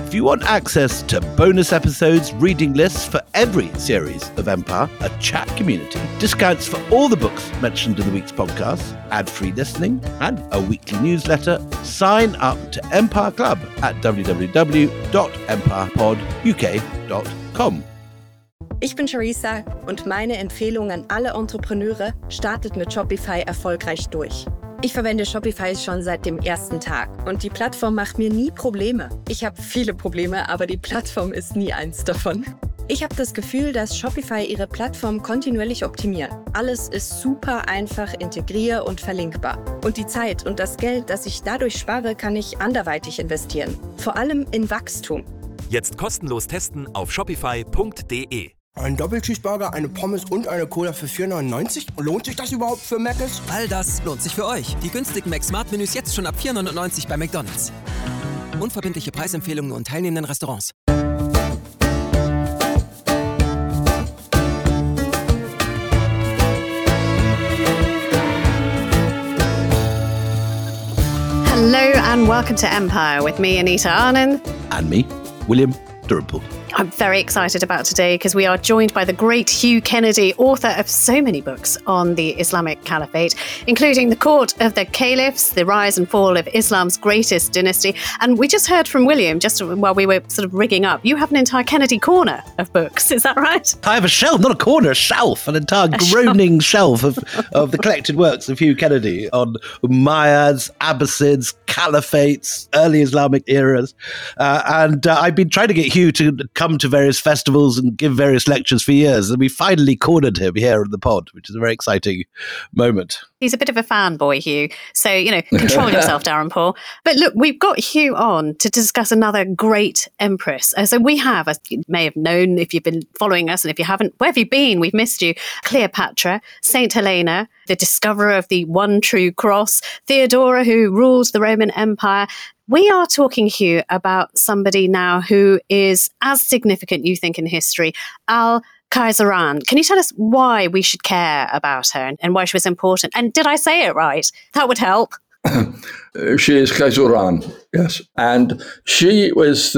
If you want access to bonus episodes, reading lists for every series of Empire, a chat community, discounts for all the books mentioned in the week's podcast, ad-free listening, and a weekly newsletter, sign up to Empire Club at www.empirepoduk.com. Ich bin Charissa und meine Empfehlung an alle Entrepreneure: startet mit Shopify erfolgreich durch. Ich verwende Shopify schon seit dem ersten Tag und die Plattform macht mir nie Probleme. Ich habe viele Probleme, aber die Plattform ist nie eins davon. Ich habe das Gefühl, dass Shopify ihre Plattform kontinuierlich optimiert. Alles ist super einfach integrier- und verlinkbar. Und die Zeit und das Geld, das ich dadurch spare, kann ich anderweitig investieren. Vor allem in Wachstum. Jetzt kostenlos testen auf shopify.de. Ein Doppelcheeseburger, eine Pommes und eine Cola für 4,99? Lohnt sich das überhaupt für Mc's? All das lohnt sich für euch. Die günstigen Mac-Smart-Menüs jetzt schon ab 4,99 bei McDonald's. Unverbindliche Preisempfehlungen und teilnehmenden Restaurants. Hello and welcome to Empire with me, Anita Arnon. And me, William Dalrymple. I'm very excited about today because we are joined by the great Hugh Kennedy, author of so many books on the Islamic Caliphate, including The Court of the Caliphs, The Rise and Fall of Islam's Greatest Dynasty. And we just heard from William, just while we were sort of rigging up, you have an entire Kennedy corner of books, is that right? I have a shelf, not a corner, a shelf, an entire groaning shelf of the collected works of Hugh Kennedy on Umayyads, Abbasids, Caliphates, early Islamic eras. And I've been trying to get Hugh to come to various festivals and give various lectures for years. And we finally cornered him here in the pod, which is a very exciting moment. He's a bit of a fanboy, Hugh. So, control yourself, Darren Paul. But look, we've got Hugh on to discuss another great empress. So we have, as you may have known if you've been following us, and if you haven't, where have you been? We've missed you. Cleopatra, Saint Helena, the discoverer of the one true cross, Theodora, who ruled the Roman Empire. We are talking, Hugh, about somebody now who is as significant, you think, in history, Al-Khizran. Can you tell us why we should care about her and why she was important? And did I say it right? That would help. She is Khizran, yes. And she was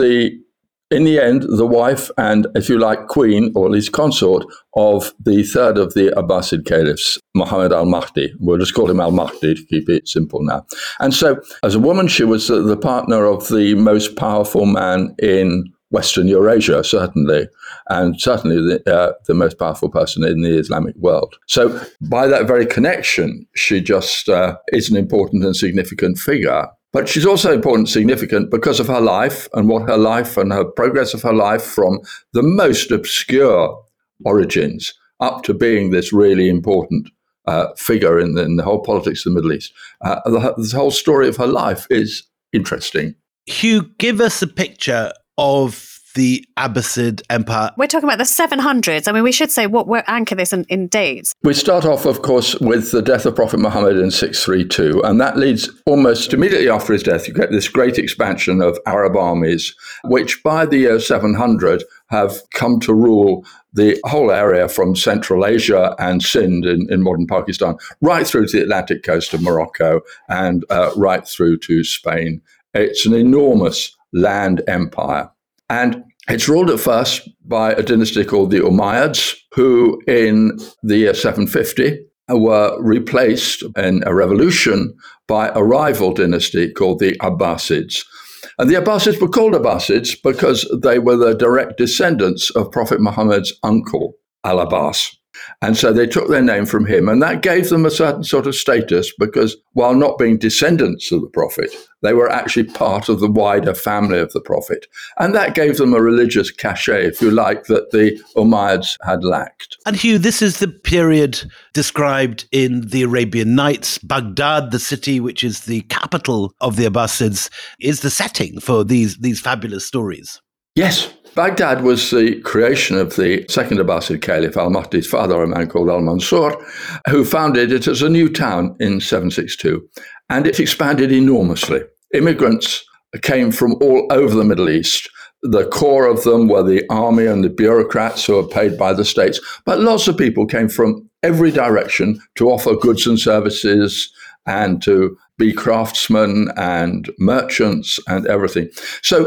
in the end, the wife and, if you like, queen, or at least consort, of the third of the Abbasid caliphs, Muhammad al-Mahdi. We'll just call him al-Mahdi to keep it simple now. And so, as a woman, she was the partner of the most powerful man in Western Eurasia, certainly, and certainly the most powerful person in the Islamic world. So, by that very connection, she just is an important and significant figure. But she's also important and significant because of her life and what her life and her progress of her life from the most obscure origins up to being this really important figure in the whole politics of the Middle East. The whole story of her life is interesting. Hugh, give us a picture of the Abbasid Empire. We're talking about the 700s. I mean, we should say we'll anchor this in dates. We start off, of course, with the death of Prophet Muhammad in 632, and that leads almost immediately after his death. You get this great expansion of Arab armies, which by the year 700 have come to rule the whole area from Central Asia and Sindh in modern Pakistan, right through to the Atlantic coast of Morocco and right through to Spain. It's an enormous land empire. And it's ruled at first by a dynasty called the Umayyads, who in the year 750 were replaced in a revolution by a rival dynasty called the Abbasids. And the Abbasids were called Abbasids because they were the direct descendants of Prophet Muhammad's uncle, Al-Abbas. And so they took their name from him, and that gave them a certain sort of status because while not being descendants of the Prophet, they were actually part of the wider family of the Prophet. And that gave them a religious cachet, if you like, that the Umayyads had lacked. And Hugh, this is the period described in the Arabian Nights. Baghdad, the city which is the capital of the Abbasids, is the setting for these fabulous stories. Yes. Baghdad was the creation of the second Abbasid Caliph, al-Mahdi's father, a man called al-Mansur, who founded it as a new town in 762. And it expanded enormously. Immigrants came from all over the Middle East. The core of them were the army and the bureaucrats who were paid by the states. But lots of people came from every direction to offer goods and services and to be craftsmen and merchants and everything. So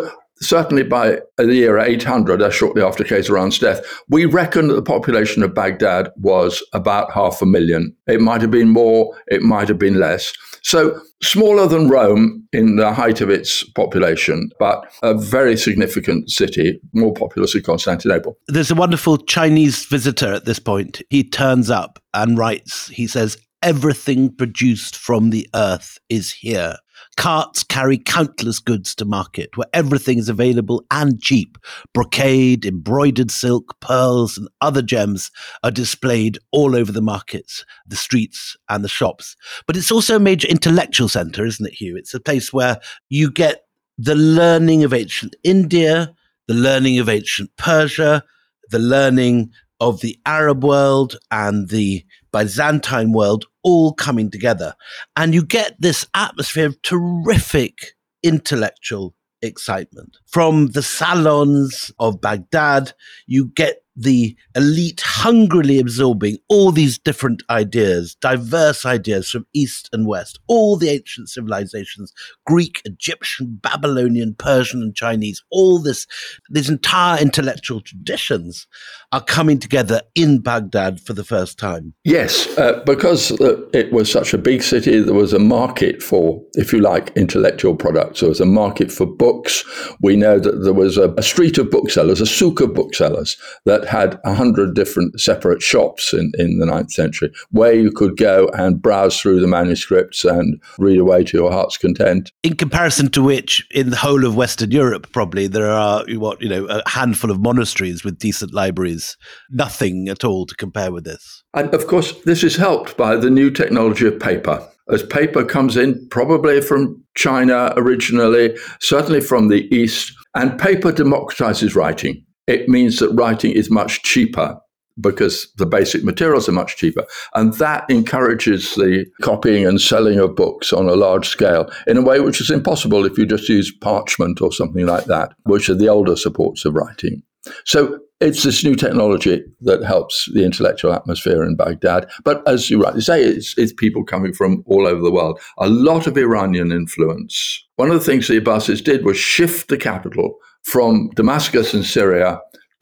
certainly by the year 800, shortly after Khaysaran's death, we reckon that the population of Baghdad was about 500,000. It might have been more, it might have been less. So smaller than Rome in the height of its population, but a very significant city, more populous than Constantinople. There's a wonderful Chinese visitor at this point. He turns up and writes, he says, "Everything produced from the earth is here. Carts carry countless goods to market where everything is available and cheap. Brocade, embroidered silk, pearls, and other gems are displayed all over the markets, the streets, and the shops." But it's also a major intellectual center, isn't it, Hugh? It's a place where you get the learning of ancient India, the learning of ancient Persia, the learning of the Arab world and the Byzantine world all coming together. And you get this atmosphere of terrific intellectual excitement. From the salons of Baghdad, you get the elite hungrily absorbing all these different ideas, diverse ideas from East and West, all the ancient civilizations, Greek, Egyptian, Babylonian, Persian, and Chinese, all these entire intellectual traditions are coming together in Baghdad for the first time. Yes, because it was such a big city, there was a market for, if you like, intellectual products. There was a market for books. We know that there was a street of booksellers, a souk of booksellers, that had 100 different separate shops in the 9th century, where you could go and browse through the manuscripts and read away to your heart's content. In comparison to which, in the whole of Western Europe, probably there are a handful of monasteries with decent libraries. Nothing at all to compare with this. And of course, this is helped by the new technology of paper. As paper comes in, probably from China originally, certainly from the East, and paper democratizes writing. It means that writing is much cheaper because the basic materials are much cheaper. And that encourages the copying and selling of books on a large scale in a way which is impossible if you just use parchment or something like that, which are the older supports of writing. So it's this new technology that helps the intellectual atmosphere in Baghdad. But as you rightly say, it's people coming from all over the world. A lot of Iranian influence. One of the things the Abbasids did was shift the capital from Damascus in Syria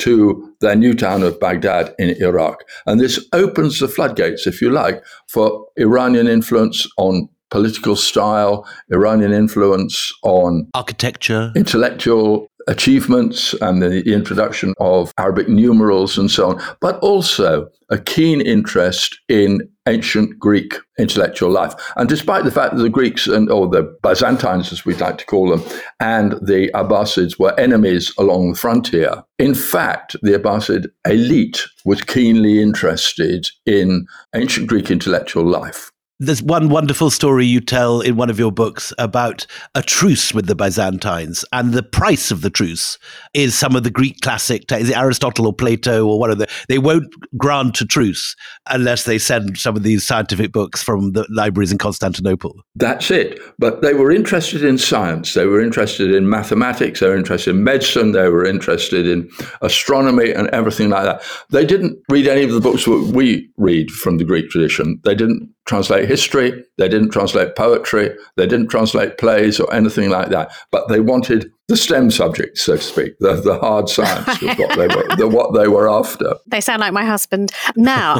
to their new town of Baghdad in Iraq. And this opens the floodgates, if you like, for Iranian influence on political style, Iranian influence on architecture, intellectual achievements, and the introduction of Arabic numerals and so on, but also a keen interest in ancient Greek intellectual life. And despite the fact that the Greeks, or the Byzantines, as we'd like to call them, and the Abbasids were enemies along the frontier, in fact, the Abbasid elite was keenly interested in ancient Greek intellectual life. There's one wonderful story you tell in one of your books about a truce with the Byzantines, and the price of the truce is some of the Greek classic, is it Aristotle or Plato or one of they won't grant a truce unless they send some of these scientific books from the libraries in Constantinople. That's it. But they were interested in science. They were interested in mathematics. They were interested in medicine. They were interested in astronomy and everything like that. They didn't read any of the books that we read from the Greek tradition. They didn't translate history, they didn't translate poetry, they didn't translate plays or anything like that. But they wanted the STEM subjects, so to speak, the hard science was what they were after. They sound like my husband. Now,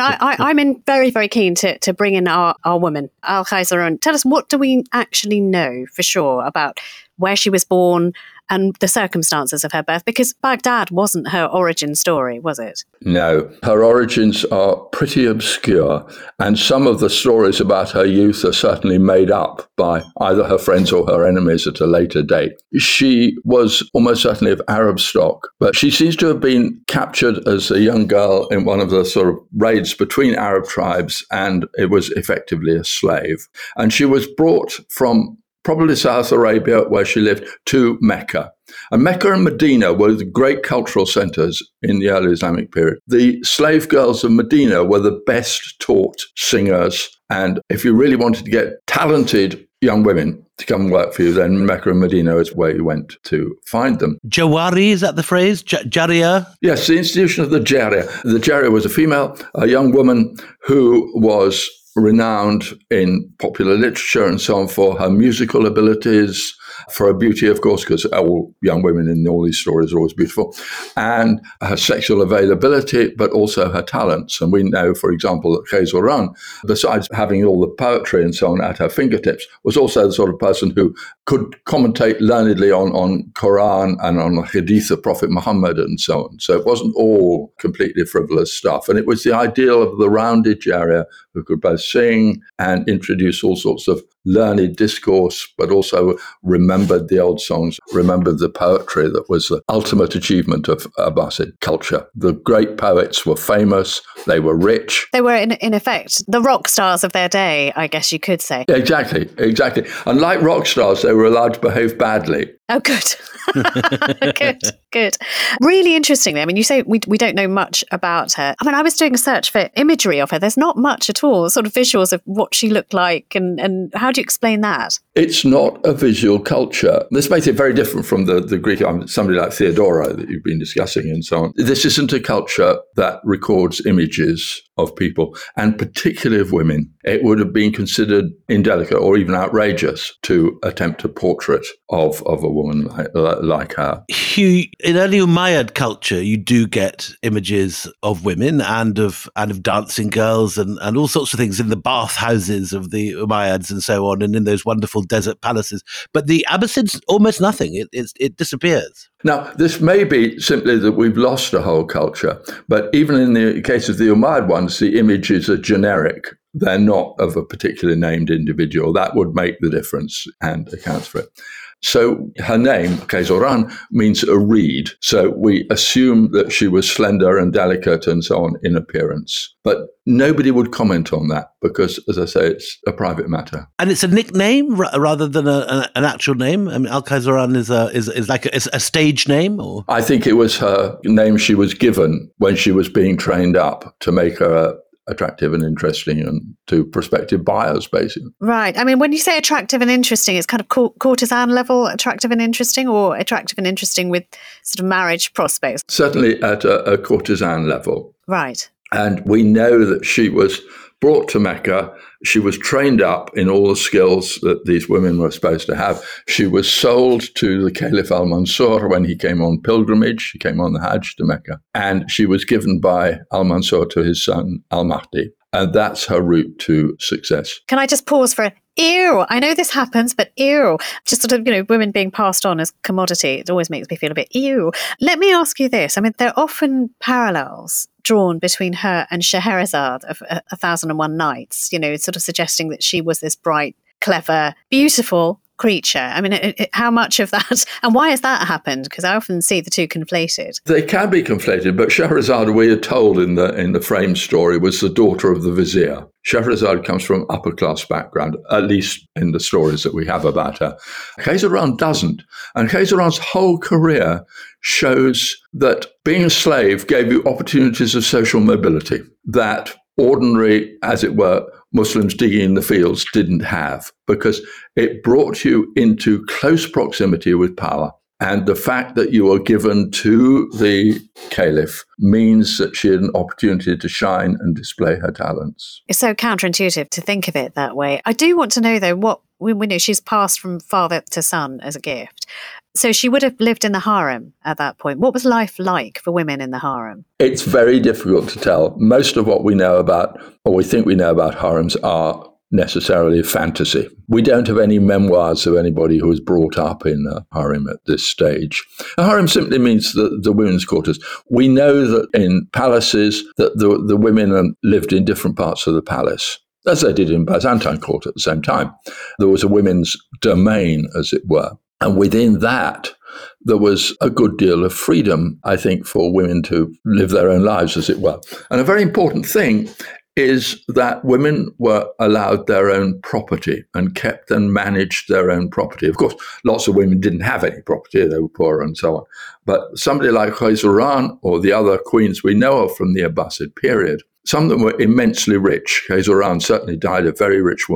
I'm very, very keen to bring in our woman, Al-Khaysaran. Tell us, what do we actually know for sure about where she was born and the circumstances of her birth? Because Baghdad wasn't her origin story, was it? No, her origins are pretty obscure, and some of the stories about her youth are certainly made up by either her friends or her enemies at a later date. She was almost certainly of Arab stock, but she seems to have been captured as a young girl in one of the sort of raids between Arab tribes, and it was effectively a slave. And she was brought from probably South Arabia, where she lived, to Mecca. And Mecca and Medina were the great cultural centers in the early Islamic period. The slave girls of Medina were the best taught singers. And if you really wanted to get talented young women to come and work for you, then Mecca and Medina is where you went to find them. Jawari, is that the phrase? Jariya? Yes, the institution of the Jariya. The Jariya was a young woman who was renowned in popular literature and so on for her musical abilities, for her beauty, of course, because all young women in all these stories are always beautiful, and her sexual availability, but also her talents. And we know, for example, that Khayzoran, besides having all the poetry and so on at her fingertips, was also the sort of person who could commentate learnedly on Quran and on the Hadith of Prophet Muhammad and so on. So it wasn't all completely frivolous stuff. And it was the ideal of the rounded Jariyah who could both sing and introduce all sorts of learned discourse, but also remembered the old songs, remembered the poetry that was the ultimate achievement of Abbasid culture. The great poets were famous, they were rich. They were, in effect, the rock stars of their day, I guess you could say. Exactly. And like rock stars, they were allowed to behave badly. Oh, good. Good. Really interesting. I mean, you say we don't know much about her. I mean, I was doing a search for imagery of her. There's not much at all, sort of visuals of what she looked like. And how do you explain that? It's not a visual culture. This makes it very different from the Greek, somebody like Theodora that you've been discussing and so on. This isn't a culture that records images of people, and particularly of women. It would have been considered indelicate or even outrageous to attempt a portrait of a woman like her. Hugh, in early Umayyad culture, you do get images of women and of dancing girls and all sorts of things in the bathhouses of the Umayyads and so on, and in those wonderful desert palaces. But the Abbasids, almost nothing. It disappears. Now, this may be simply that we've lost a whole culture, but even in the case of the Umayyad ones, the images are generic. They're not of a particularly named individual. That would make the difference and accounts for it. So her name, Khayzoran, means a reed. So we assume that she was slender and delicate and so on in appearance. But nobody would comment on that because, as I say, it's a private matter. And it's a nickname rather than an actual name? I mean, Al-Khayzoran is like a stage name? Or? I think it was her name she was given when she was being trained up to make her attractive and interesting and to prospective buyers, basically. Right. I mean, when you say attractive and interesting, it's kind of courtesan level attractive and interesting, or attractive and interesting with sort of marriage prospects? Certainly at a courtesan level. Right. And we know that she was brought to Mecca. She was trained up in all the skills that these women were supposed to have. She was sold to the Caliph al-Mansur when he came on pilgrimage. He came on the Hajj to Mecca. And she was given by al-Mansur to his son al-Mahdi. And that's her route to success. Can I just pause for ew? I know this happens, but ew. Just sort of, women being passed on as commodity. It always makes me feel a bit ew. Let me ask you this. I mean, there are often parallels drawn between her and Scheherazade of 1001 Nights, sort of suggesting that she was this bright, clever, beautiful creature. I mean, how much of that, and why has that happened? Because I often see the two conflated. They can be conflated, but Scheherazade, we are told in the frame story, was the daughter of the vizier. Scheherazade comes from upper class background, at least in the stories that we have about her. Khayzoran doesn't. And Khayzoran's whole career shows that being a slave gave you opportunities of social mobility that ordinary, as it were, Muslims digging in the fields didn't have, because it brought you into close proximity with power. And the fact that you were given to the caliph means that she had an opportunity to shine and display her talents. It's so counterintuitive to think of it that way. I do want to know, though, what we know she's passed from father to son as a gift. So she would have lived in the harem at that point. What was life like for women in the harem? It's very difficult to tell. Most of what we know about, or we think we know about harems, are necessarily fantasy. We don't have any memoirs of anybody who was brought up in a harem at this stage. A harem simply means the women's quarters. We know that in palaces that the women lived in different parts of the palace, as they did in Byzantine court at the same time. There was a women's domain, as it were. And within that, there was a good deal of freedom, I think, for women to live their own lives, as it were. And a very important thing is that women were allowed their own property and kept and managed their own property. Of course, lots of women didn't have any property, they were poor and so on. But somebody like Khayzoran or the other queens we know of from the Abbasid period, some of them were immensely rich. Khayzoran certainly died a very rich woman.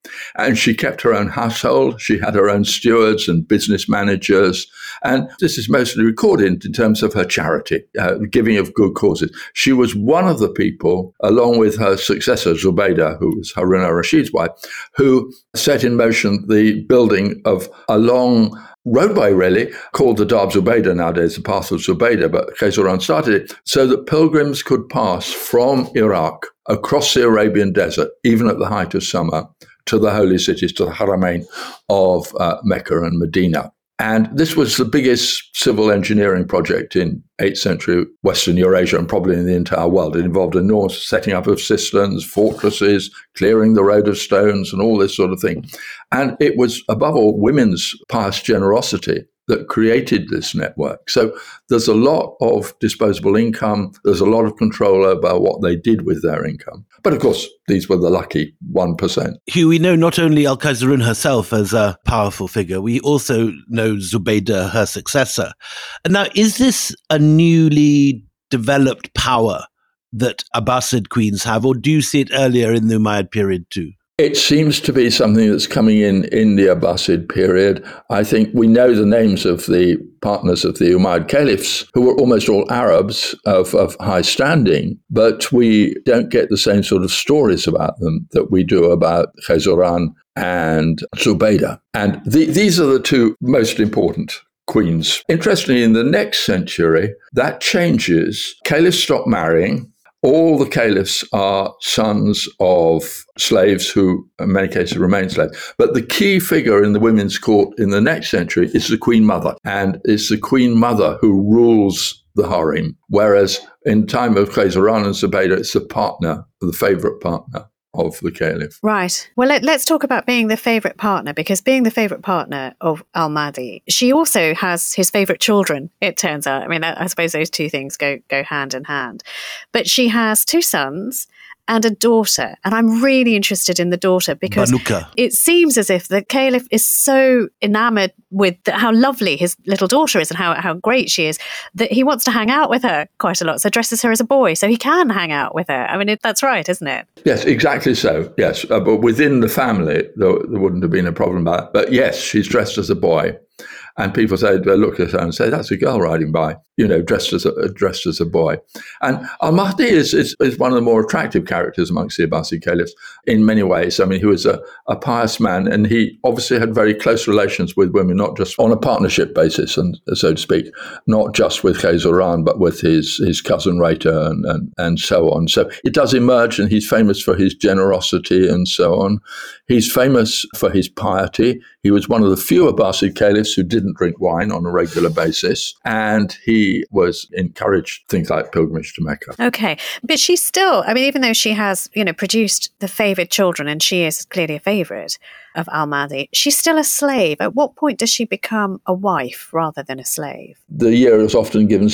And she kept her own household. She had her own stewards and business managers. And this is mostly recorded in terms of her charity, giving of good causes. She was one of the people, along with her successor, Zubaydah, who was Harun al-Rashid's wife, who set in motion the building of a long roadway, really, called the Darb Zubaydah nowadays, the Path of Zubaydah, but Khayzuran started it so that pilgrims could pass from Iraq across the Arabian desert, even at the height of summer, to the holy cities, to the Haramain of Mecca and Medina. And this was the biggest civil engineering project in 8th century Western Eurasia and probably in the entire world. It involved enormous setting up of cisterns, fortresses, clearing the road of stones and all this sort of thing. And it was, above all, women's pious generosity that created this network. So there's a lot of disposable income. There's a lot of control over what they did with their income. But of course, these were the lucky 1%. Hugh, we know not only Al-Khayzarun herself as a powerful figure, we also know Zubaydah, her successor. And now, is this a newly developed power that Abbasid queens have, or do you see it earlier in the Umayyad period too? It seems to be something that's coming in the Abbasid period. I think we know the names of the partners of the Umayyad caliphs, who were almost all Arabs of high standing, but we don't get the same sort of stories about them that we do about Khayzuran and Zubaydah. And these are the two most important queens. Interestingly, in the next century, that changes. Caliphs stop marrying. All the caliphs are sons of slaves who, in many cases, remain slaves. But the key figure in the women's court in the next century is the Queen Mother. And it's the Queen Mother who rules the harem. Whereas in time of Khayzuran and Zubaydah, it's the partner, the favorite partner of the caliph. Right. Well, let's talk about being the favourite partner, because being the favourite partner of Al-Mahdi, she also has his favourite children, it turns out. I mean, I suppose those two things go hand in hand. But she has 2 sons and a daughter. And I'm really interested in the daughter because Banuka. It seems as if the caliph is so enamored with how lovely his little daughter is and how great she is that he wants to hang out with her quite a lot. So dresses her as a boy so he can hang out with her. I mean, that's right, isn't it? Yes, exactly so. Yes. But within the family, there wouldn't have been a problem about it. But yes, she's dressed as a boy. And people say, they look at her and say, that's a girl riding by, dressed as a boy. And Al-Mahdi is one of the more attractive characters amongst the Abbasid caliphs in many ways. I mean, he was a pious man, and he obviously had very close relations with women, not just on a partnership basis, and so to speak, not just with Khayzuran, but with his cousin Rayta and so on. So it does emerge, and he's famous for his generosity and so on. He's famous for his piety. He was one of the few Abbasid caliphs who didn't drink wine on a regular basis, and he was encouraged things like pilgrimage to Mecca. Okay, but she's still, I mean, even though she has, produced the favoured children, and she is clearly a favourite of Al-Mahdi, she's still a slave. At what point does she become a wife rather than a slave? The year is often given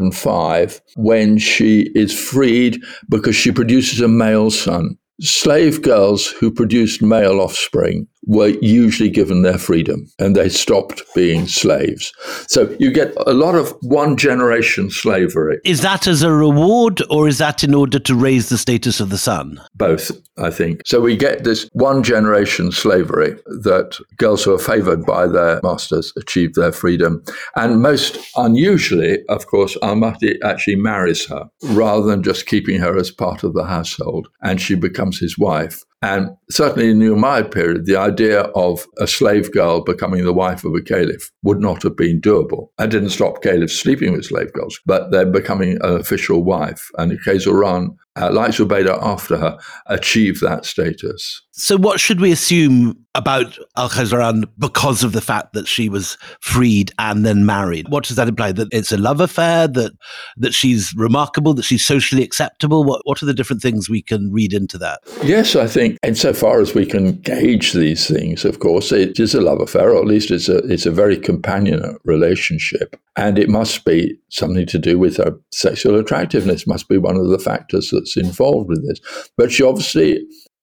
775, when she is freed because she produces a male son. Slave girls who produced male offspring were usually given their freedom, and they stopped being slaves. So you get a lot of one-generation slavery. Is that as a reward, or is that in order to raise the status of the son? Both, I think. So we get this one-generation slavery that girls who are favored by their masters achieve their freedom. And most unusually, of course, Al-Mahdi actually marries her rather than just keeping her as part of the household, and she becomes his wife. And certainly in the Umayyad period, the idea of a slave girl becoming the wife of a caliph would not have been doable. That didn't stop caliphs sleeping with slave girls, but they're becoming an official wife. And Khayzuran, like Zubaydah after her, achieved that status. So what should we assume about Al-Khayzarun because of the fact that she was freed and then married? What does that imply? That it's a love affair, that she's remarkable, that she's socially acceptable? What are the different things we can read into that? Yes, I think insofar as we can gauge these things, of course, it is a love affair, or at least it's a very companionate relationship. And it must be something to do with her sexual attractiveness, must be one of the factors that's involved with this. But she obviously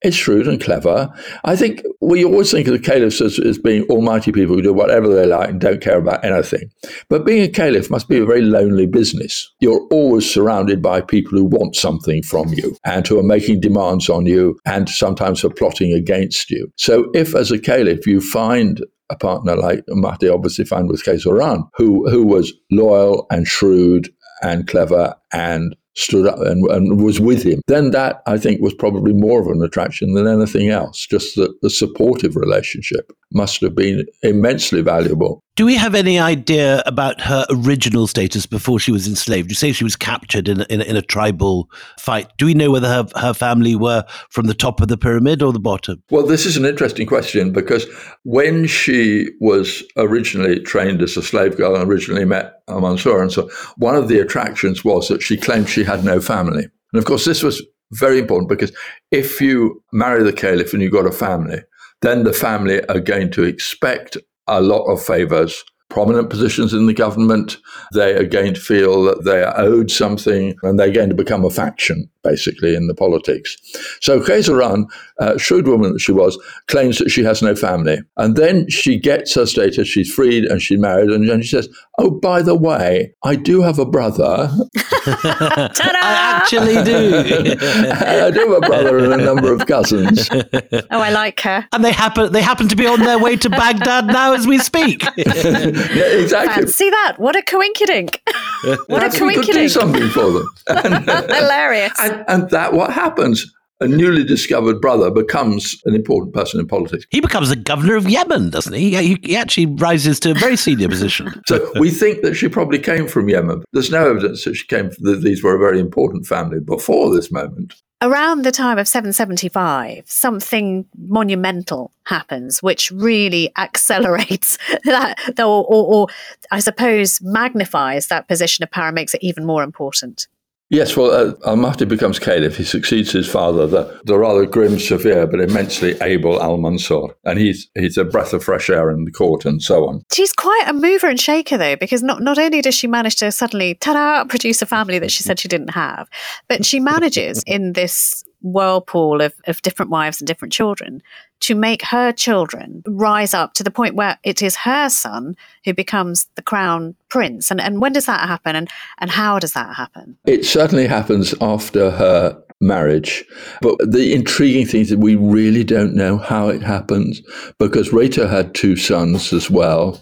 is shrewd and clever. I think we always think of the caliphs as being almighty people who do whatever they like and don't care about anything. But being a caliph must be a very lonely business. You're always surrounded by people who want something from you and who are making demands on you and sometimes are plotting against you. So if as a caliph you find a partner like Mahdi obviously found with Khayzoran, who was loyal and shrewd and clever and stood up and was with him, then that, I think, was probably more of an attraction than anything else. Just the supportive relationship must have been immensely valuable. Do we have any idea about her original status before she was enslaved? You say she was captured in a tribal fight. Do we know whether her family were from the top of the pyramid or the bottom? Well, this is an interesting question, because when she was originally trained as a slave girl and originally met Al-Mansur, and so one of the attractions was that she claimed she had no family. And of course, this was very important, because if you marry the caliph and you've got a family, then the family are going to expect a lot of favors, prominent positions in the government. They are going to feel that they are owed something, and they're going to become a faction, basically, in the politics. So Khayzoran, shrewd woman that she was, claims that she has no family. And then she gets her status, she's freed and she's married, and she says, oh, by the way, I do have a brother. I actually do. I do have a brother and a number of cousins. Oh, I like her. And they happen to be on their way to Baghdad now as we speak. Yeah, exactly. Fancy that. What a coinkydink. What a We could do coinkydink. something for them. Hilarious. And that what happens. A newly discovered brother becomes an important person in politics. He becomes the governor of Yemen, doesn't he? He actually rises to a very senior position. So we think that she probably came from Yemen. There's no evidence that she came from, that these were a very important family before this moment. Around the time of 775, something monumental happens, which really accelerates that, or I suppose magnifies that position of power, makes it even more important. Yes, well, Al-Mahdi becomes caliph. He succeeds his father, the rather grim, severe, but immensely able Al-Mansur. And he's a breath of fresh air in the court and so on. She's quite a mover and shaker, though, because not only does she manage to suddenly, produce a family that she said she didn't have, but she manages in this whirlpool of different wives and different children to make her children rise up to the point where it is her son who becomes the crown prince. And when does that happen, and how does that happen? It certainly happens after her marriage. But the intriguing thing is that we really don't know how it happens, because Rita had two sons as well.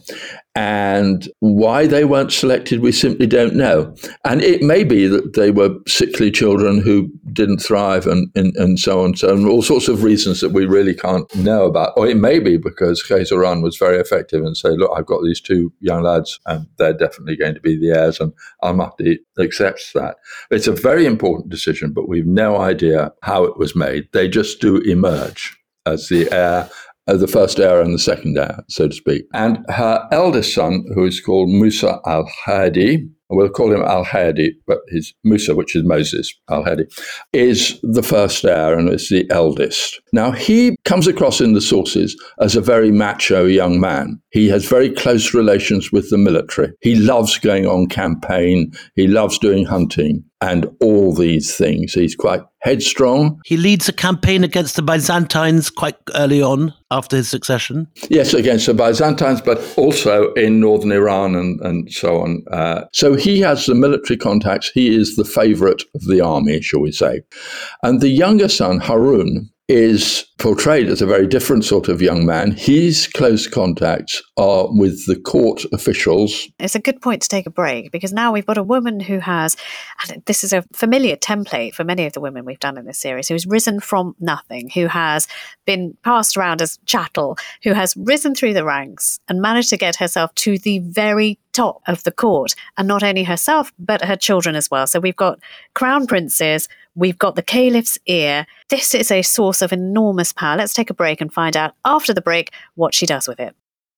And why they weren't selected, we simply don't know. And it may be that they were sickly children who didn't thrive and so on. So all sorts of reasons that we really can't know about. Or it may be because Khayzoran was very effective and say, look, I've got these two young lads and they're definitely going to be the heirs. And Al-Mahdi accepts that. It's a very important decision, but we've no idea how it was made. They just do emerge as the heir, the first heir and the second heir, so to speak. And her eldest son, who is called Musa al-Hadi, we'll call him al-Hadi, but his Musa, which is Moses al-Hadi, is the first heir and is the eldest. Now, he comes across in the sources as a very macho young man. He has very close relations with the military. He loves going on campaign. He loves doing hunting and all these things. He's quite headstrong. He leads a campaign against the Byzantines quite early on after his succession. Yes, against the Byzantines, but also in northern Iran and so on. So he has the military contacts. He is the favorite of the army, shall we say. And the younger son, Harun, is portrayed as a very different sort of young man. His close contacts are with the court officials. It's a good point to take a break, because now we've got a woman who has, and this is a familiar template for many of the women we've done in this series, who's risen from nothing, who has been passed around as chattel, who has risen through the ranks and managed to get herself to the very top of the court, and not only herself, but her children as well. So we've got crown princes, we've got the caliph's ear. This is a source of enormous power. Let's take a break and find out after the break what she does with it.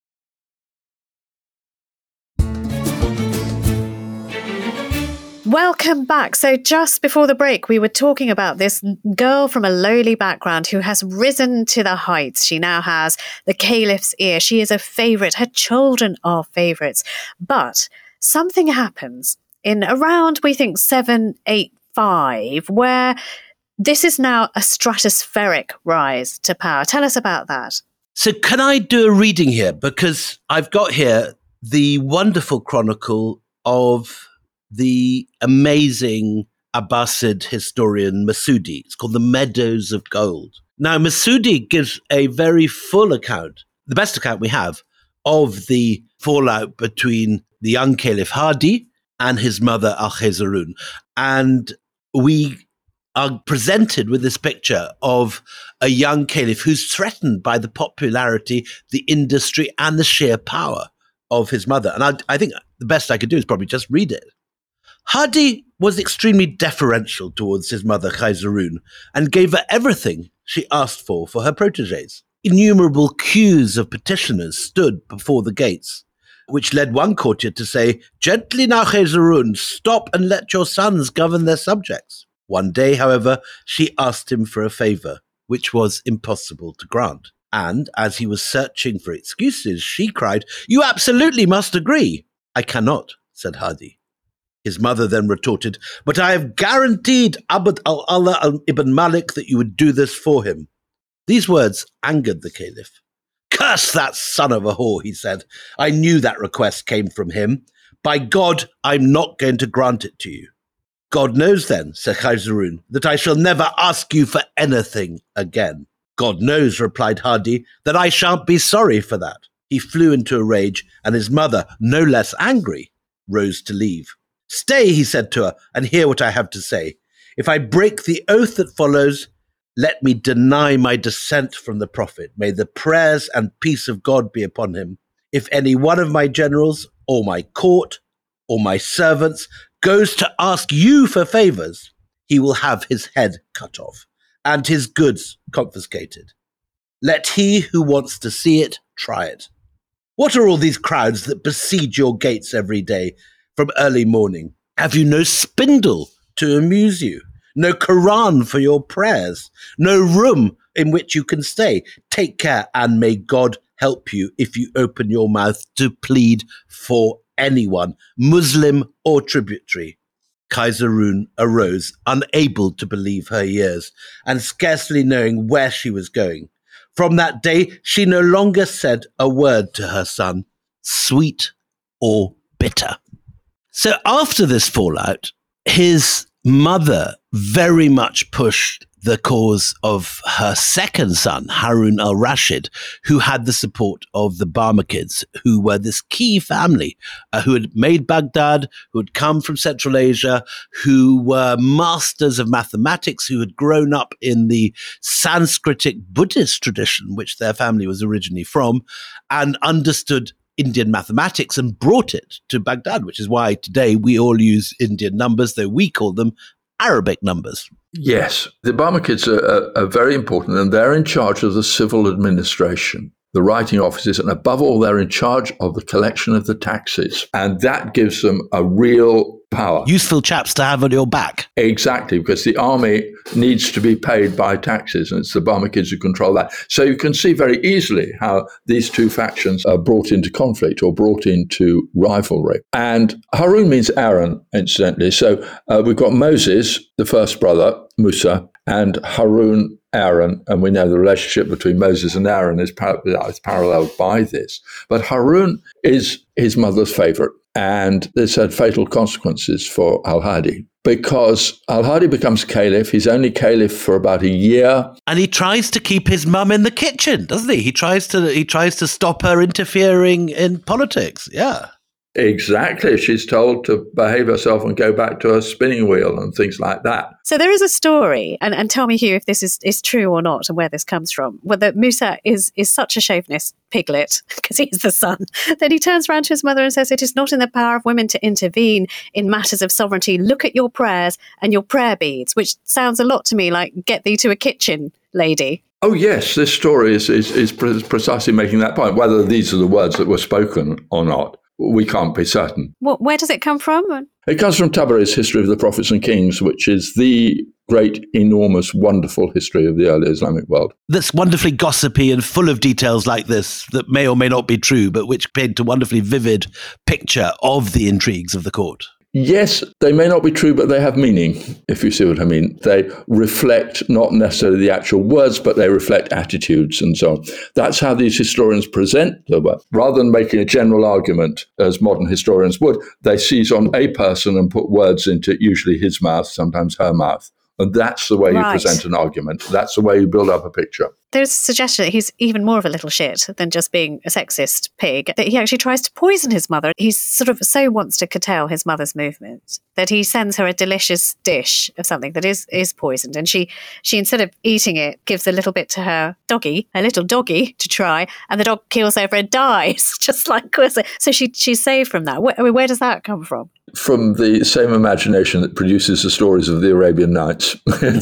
Welcome back. So just before the break, we were talking about this girl from a lowly background who has risen to the heights. She now has the caliph's ear. She is a favorite. Her children are favorites. But something happens in around, we think, 785, where this is now a stratospheric rise to power. Tell us about that. So can I do a reading here? Because I've got here the wonderful chronicle of the amazing Abbasid historian Masudi. It's called The Meadows of Gold. Now, Masudi gives a very full account, the best account we have, of the fallout between the young Caliph Hadi and his mother Al-Khazarun. And we are presented with this picture of a young caliph who's threatened by the popularity, the industry, and the sheer power of his mother. And I think the best I could do is probably just read it. Hadi was extremely deferential towards his mother Khazarun and gave her everything she asked for her protégés. Innumerable queues of petitioners stood before the gates, which led one courtier to say, "Gently now, Khazarun, stop and let your sons govern their subjects." One day, however, she asked him for a favor, which was impossible to grant. And as he was searching for excuses, she cried, "You absolutely must agree." "I cannot," said Hadi. His mother then retorted, "But I have guaranteed Abd al-Allah ibn Malik that you would do this for him." These words angered the caliph. "Curse that son of a whore," he said. "I knew that request came from him. By God, I'm not going to grant it to you." "God knows then," said Khazarun, "that I shall never ask you for anything again." "God knows," replied Hadi, "that I shan't be sorry for that." He flew into a rage, and his mother, no less angry, rose to leave. "Stay," he said to her, "and hear what I have to say. If I break the oath that follows, let me deny my descent from the Prophet. May the prayers and peace of God be upon him. If any one of my generals, or my court, or my servants goes to ask you for favors, he will have his head cut off and his goods confiscated. Let he who wants to see it try it. What are all these crowds that besiege your gates every day from early morning? Have you no spindle to amuse you? No Quran for your prayers? No room in which you can stay? Take care, and may God help you if you open your mouth to plead for anyone, Muslim or tributary. Khazarun arose, unable to believe her ears, and scarcely knowing where she was going. From that day, she no longer said a word to her son, sweet or bitter. So after this fallout, his mother very much pushed the cause of her second son, Harun al-Rashid, who had the support of the Barmakids, who were this key family who had made Baghdad, who had come from Central Asia, who were masters of mathematics, who had grown up in the Sanskritic Buddhist tradition, which their family was originally from, and understood Indian mathematics and brought it to Baghdad, which is why today we all use Indian numbers, though we call them Arabic numbers. Yes, the Barmakids are very important, and they're in charge of the civil administration, the writing offices, and above all, they're in charge of the collection of the taxes. And that gives them a real power. Useful chaps to have on your back. Exactly, because the army needs to be paid by taxes, and it's the Barmakids who control that. So you can see very easily how these two factions are brought into conflict or brought into rivalry. And Harun means Aaron, incidentally. So we've got Moses, the first brother, Musa, and Harun, Aaron, and we know the relationship between Moses and Aaron is paralleled by this. But Harun is his mother's favorite. And this had fatal consequences for al-Hadi, because al-Hadi becomes caliph. He's only caliph for about a year. And he tries to keep his mum in the kitchen, doesn't he? He tries to stop her interfering in politics. Yeah. Exactly. She's told to behave herself and go back to her spinning wheel and things like that. So there is a story, and tell me, Hugh, if this is true or not and where this comes from, whether Musa is such a chauvinist piglet, because he's the son, that he turns around to his mother and says, it is not in the power of women to intervene in matters of sovereignty. Look at your prayers and your prayer beads, which sounds a lot to me like get thee to a kitchen, lady. Oh, yes, this story is precisely making that point. Whether these are the words that were spoken or not, we can't be certain. Where does it come from? It comes from Tabari's History of the Prophets and Kings, which is the great, enormous, wonderful history of the early Islamic world. That's wonderfully gossipy and full of details like this that may or may not be true, but which paint a wonderfully vivid picture of the intrigues of the court. Yes, they may not be true, but they have meaning, if you see what I mean. They reflect not necessarily the actual words, but they reflect attitudes and so on. That's how these historians present the work. Rather than making a general argument, as modern historians would, they seize on a person and put words into usually his mouth, sometimes her mouth. And that's the way you present an argument. That's the way you build up a picture. There's a suggestion that he's even more of a little shit than just being a sexist pig, that he actually tries to poison his mother. He sort of so wants to curtail his mother's movement that he sends her a delicious dish of something that is poisoned. And she instead of eating it, gives a little bit to her doggy, a little doggy, to try. And the dog keels over and dies, just like Quizzer. So she's saved from that. Where does that come from? From the same imagination that produces the stories of the Arabian Nights.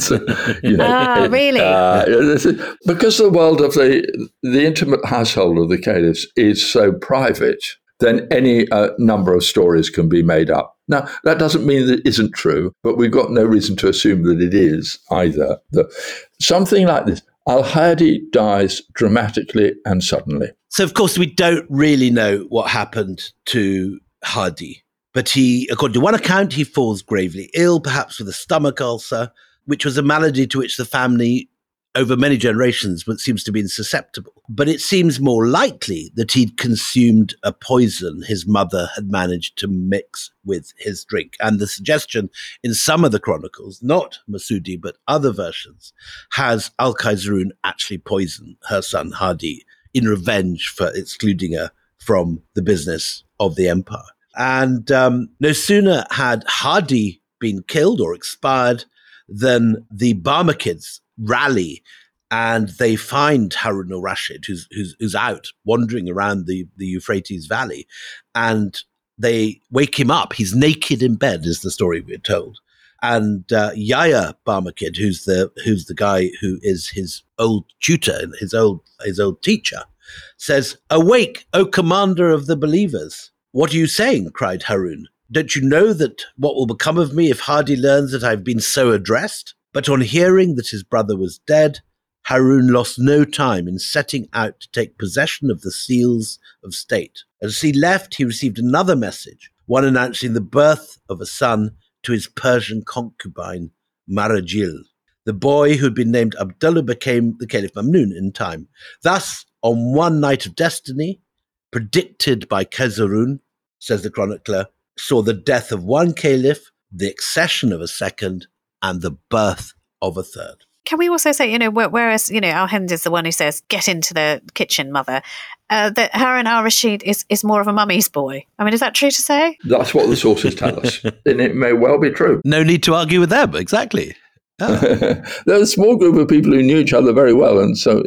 Really? Because the world of the intimate household of the caliphs is so private, then any number of stories can be made up. Now, that doesn't mean that it isn't true, but we've got no reason to assume that it is either. Something like this. Al-Hadi dies dramatically and suddenly. So, of course, we don't really know what happened to Hadi. But according to one account, he falls gravely ill, perhaps with a stomach ulcer, which was a malady to which the family, over many generations, seems to be insusceptible. But it seems more likely that he'd consumed a poison his mother had managed to mix with his drink. And the suggestion in some of the chronicles, not Masudi, but other versions, has Al-Khayzarun actually poisoned her son Hadi in revenge for excluding her from the business of the empire. And no sooner had Hadi been killed or expired than the Barmakids rally and they find Harun al-Rashid, who's out wandering around the Euphrates Valley, and they wake him up. He's naked in bed, is the story we're told. And Yahya Barmakid, who's the guy who is his old tutor, his old teacher, says, "Awake, O commander of the believers." "What are you saying?" cried Harun. "Don't you know that what will become of me if Hadi learns that I've been so addressed?" But on hearing that his brother was dead, Harun lost no time in setting out to take possession of the seals of state. As he left, he received another message, one announcing the birth of a son to his Persian concubine, Marajil. The boy who had been named Abdullah became the Caliph Mamnun in time. Thus, on one night of destiny, predicted by Khayzarun, says the chronicler, saw the death of one caliph, the accession of a second, and the birth of a third. Can we also say, whereas, Al-Hind is the one who says, "Get into the kitchen, mother," that Harun al-Rashid is more of a mummy's boy. I mean, is that true to say? That's what the sources tell us. And it may well be true. No need to argue with them, exactly. Oh. There's a small group of people who knew each other very well. And so,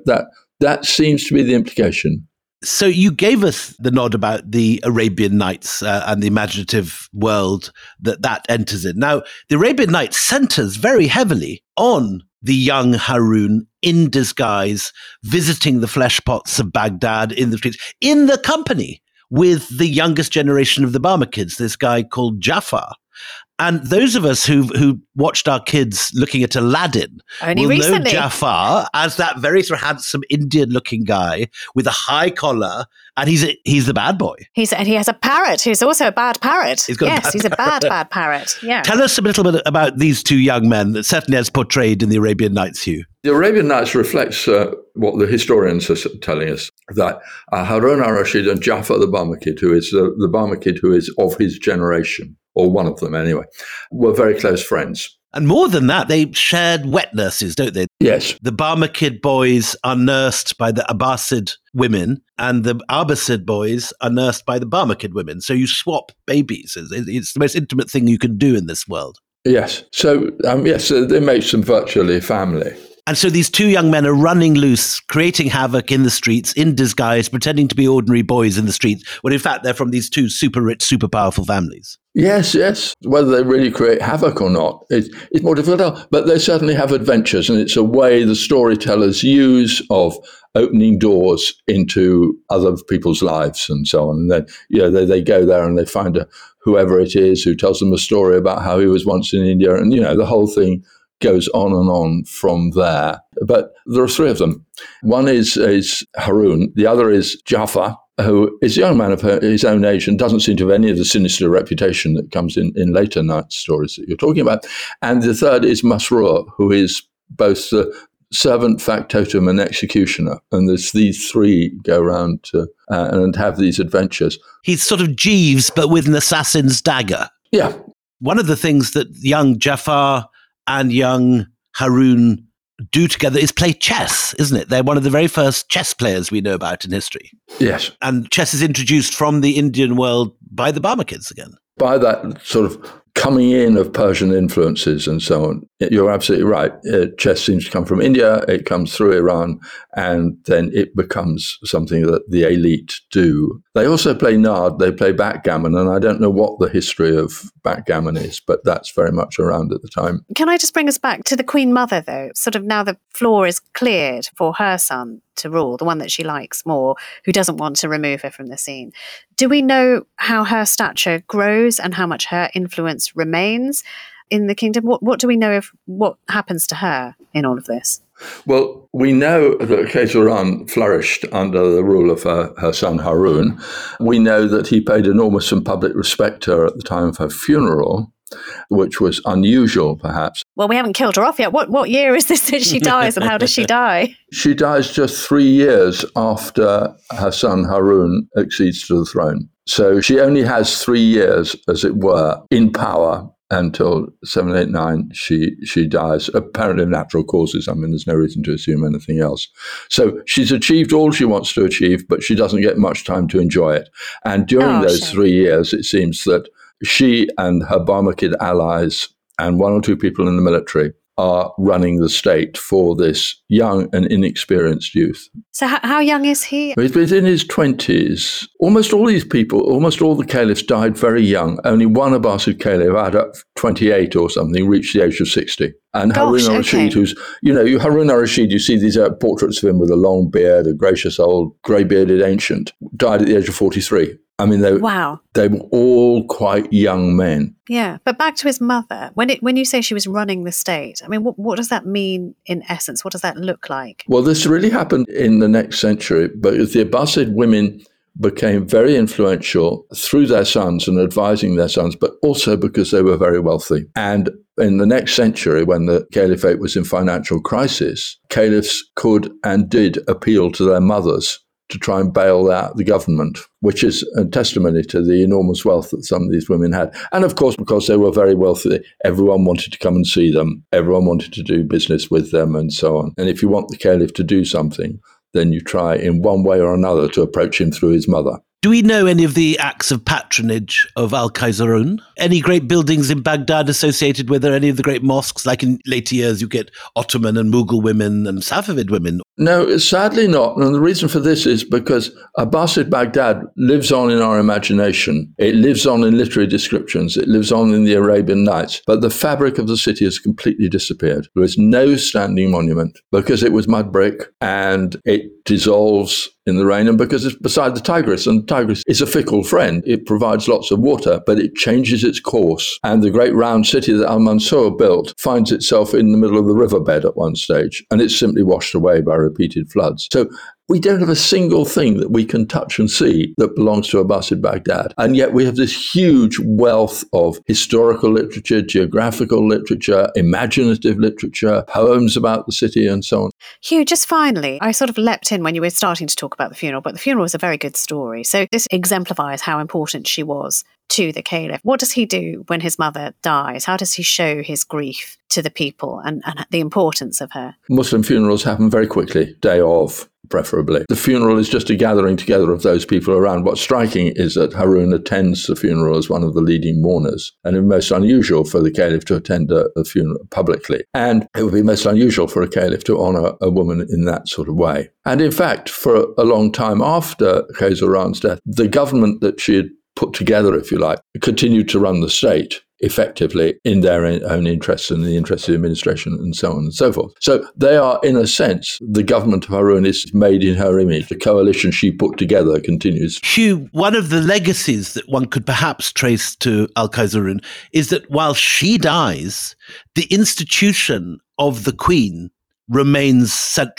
that seems to be the implication. So you gave us the nod about the Arabian Nights and the imaginative world that enters in. Now, the Arabian Nights centers very heavily on the young Harun in disguise, visiting the flesh pots of Baghdad in the streets, in the company with the youngest generation of the Barmakids, this guy called Jafar. And those of us who watched our kids looking at Aladdin will know Jafar as that very sort of handsome Indian-looking guy with a high collar, and he's the bad boy. He has a parrot who's also a bad parrot. He's a bad parrot. Yeah. Tell us a little bit about these two young men, certainly as portrayed in the Arabian Nights, Hugh. The Arabian Nights reflects what the historians are telling us, that Harun al-Rashid and Jafar the Barmakid, who is the Barmakid who is of his generation, or one of them anyway, were very close friends. And more than that, they shared wet nurses, don't they? Yes. The Barmakid boys are nursed by the Abbasid women, and the Abbasid boys are nursed by the Barmakid women. So you swap babies. It's the most intimate thing you can do in this world. Yes. So, they make them virtually family. And so these two young men are running loose, creating havoc in the streets, in disguise, pretending to be ordinary boys in the streets, when in fact they're from these two super rich, super powerful families. Yes. Whether they really create havoc or not, it's more difficult. But they certainly have adventures, and it's a way the storytellers use of opening doors into other people's lives and so on. And then, they go there and they find whoever it is who tells them a story about how he was once in India, and the whole thing goes on and on from there. But there are three of them. One is Harun, the other is Jafar, who is a young man of his own age and doesn't seem to have any of the sinister reputation that comes in later night stories that you're talking about. And the third is Masrur, who is both the servant, factotum, and executioner. And there's these three go around and have these adventures. He's sort of Jeeves, but with an assassin's dagger. Yeah. One of the things that young Jafar and young Harun do together is play chess, isn't it? They're one of the very first chess players we know about in history. Yes. And chess is introduced from the Indian world by the Barmakids again. By that sort of coming in of Persian influences and so on, you're absolutely right. Chess seems to come from India, it comes through Iran, and then it becomes something that the elite do. They also play nard, they play backgammon, and I don't know what the history of backgammon is, but that's very much around at the time. Can I just bring us back to the Queen Mother, though? Sort of now the floor is cleared for her son to rule, the one that she likes more, who doesn't want to remove her from the scene. Do we know how her stature grows and how much her influence remains in the kingdom? What do we know of what happens to her in all of this? Well, we know that Khayzuran flourished under the rule of her son Harun. We know that he paid enormous and public respect to her at the time of her funeral, which was unusual, perhaps. Well, we haven't killed her off yet. What year is this that she dies, and how does she die? She dies just 3 years after her son Harun accedes to the throne. So she only has 3 years, as it were, in power until 789 she dies, apparently of natural causes. I mean, there's no reason to assume anything else. So she's achieved all she wants to achieve, but she doesn't get much time to enjoy it. And during those 3 years, it seems that she and her Barmakid allies and one or two people in the military are running the state for this young and inexperienced youth. So how young is he? He's in his 20s. Almost all these people, almost all the caliphs died very young. Only one Abbasid caliph, out of 28 or something, reached the age of 60. And Harun al-Rashid, who's, Harun al-Rashid, you see these portraits of him with a long beard, a gracious old grey-bearded ancient, died at the age of 43. I mean, they were all quite young men. Yeah, but back to his mother. When you say she was running the state, I mean, what does that mean in essence? What does that look like? Well, this really happened in the next century, but the Abbasid women became very influential through their sons and advising their sons, but also because they were very wealthy. And in the next century, when the caliphate was in financial crisis, caliphs could and did appeal to their mothers to try and bail out the government, which is a testimony to the enormous wealth that some of these women had. And of course, because they were very wealthy, everyone wanted to come and see them. Everyone wanted to do business with them and so on. And if you want the caliph to do something, then you try in one way or another to approach him through his mother. Do we know any of the acts of patronage of Al-Khayzarun? Any great buildings in Baghdad associated with her? Any of the great mosques? Like in later years, you get Ottoman and Mughal women and Safavid women. No, sadly not. And the reason for this is because Abbasid Baghdad lives on in our imagination. It lives on in literary descriptions. It lives on in the Arabian Nights. But the fabric of the city has completely disappeared. There is no standing monument because it was mud brick and it dissolves in the rain, and because it's beside the Tigris, and the Tigris is a fickle friend. It provides lots of water, but it changes its course. And the great round city that Al-Mansur built finds itself in the middle of the riverbed at one stage, and it's simply washed away by repeated floods. So we don't have a single thing that we can touch and see that belongs to Abbasid Baghdad. And yet we have this huge wealth of historical literature, geographical literature, imaginative literature, poems about the city and so on. Hugh, just finally, I sort of leapt in when you were starting to talk about the funeral, but the funeral was a very good story. So this exemplifies how important she was to the caliph. What does he do when his mother dies? How does he show his grief to the people and the importance of her? Muslim funerals happen very quickly, day of, preferably. The funeral is just a gathering together of those people around. What's striking is that Harun attends the funeral as one of the leading mourners, and it's most unusual for the caliph to attend a funeral publicly. And it would be most unusual for a caliph to honour a woman in that sort of way. And in fact, for a long time after Khayzuran's death, the government that she had put together, if you like, continued to run the state effectively in their own interests and the interests of the administration and so on and so forth. So they are, in a sense, the government of Harun is made in her image. The coalition she put together continues. Hugh, one of the legacies that one could perhaps trace to Al-Khayzarun is that while she dies, the institution of the queen remains central.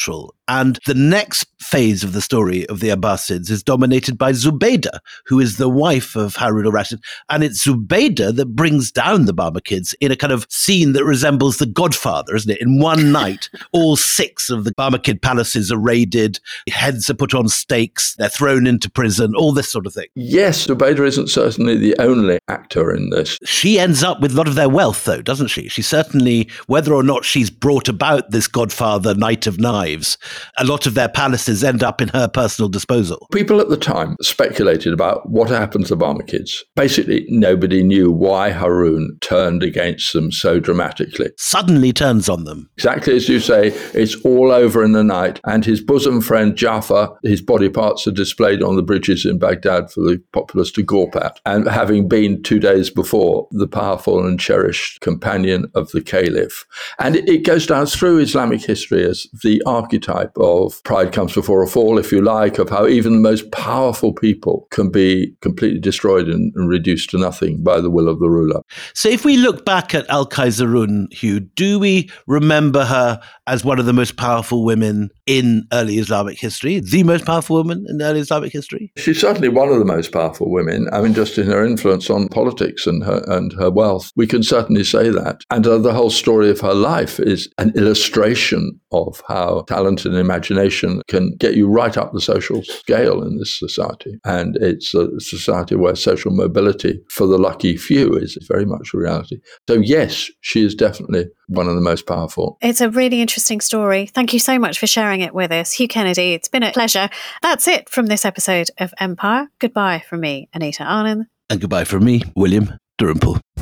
And the next phase of the story of the Abbasids is dominated by Zubaydah, who is the wife of Harun al-Rashid. And it's Zubaydah that brings down the Barmakids in a kind of scene that resembles The Godfather, isn't it? In one night, all 6 of the Barmakid palaces are raided, heads are put on stakes, they're thrown into prison, all this sort of thing. Yes, Zubaydah isn't certainly the only actor in this. She ends up with a lot of their wealth, though, doesn't she? She certainly, whether or not she's brought about this Godfather Knight of Knives, a lot of their palaces end up in her personal disposal. People at the time speculated about what happened to the Barmakids. Basically, nobody knew why Harun turned against them so dramatically. Suddenly turns on them. Exactly as you say, it's all over in the night, and his bosom friend Jafar, his body parts are displayed on the bridges in Baghdad for the populace to gawp at. And having been 2 days before, the powerful and cherished companion of the Caliph. And it goes down through Islamic history as the archetype of pride comes before a fall, if you like, of how even the most powerful people can be completely destroyed and reduced to nothing by the will of the ruler. So if we look back at Al-Qaisarun, Hugh, do we remember her as one of the most powerful women in early Islamic history? The most powerful woman in early Islamic history? She's certainly one of the most powerful women. I mean, just in her influence on politics and her wealth, we can certainly say that. And the whole story of her life is an illustration of how talent and imagination can get you right up the social scale in this society. And it's a society where social mobility for the lucky few is very much a reality. So yes, she is definitely one of the most powerful. It's a really interesting story. Thank you so much for sharing it with us, Hugh Kennedy. It's been a pleasure. That's it from this episode of Empire. Goodbye from me, Anita Arnon. And goodbye from me, William Dalrymple.